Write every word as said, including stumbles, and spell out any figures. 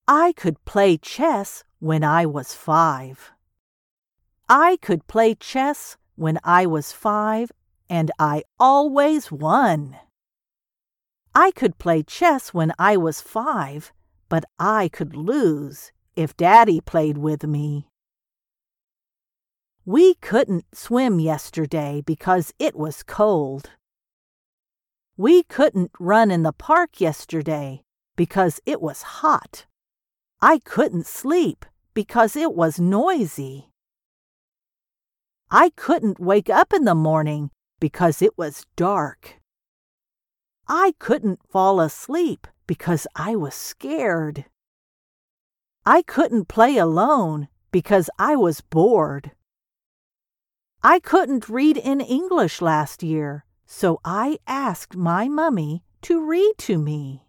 I could play chess when I was five. I could play chess when I was five, and I always won. I could play chess when I was five, but I could lose if Daddy played with me. We couldn't swim yesterday because it was cold. We couldn't run in the park yesterday because it was hot. I couldn't sleep because it was noisy. I couldn't wake up in the morning because it was dark. I couldn't fall asleep because I was scared. I couldn't play alone because I was bored. I couldn't read in English last year, so I asked my mummy to read to me.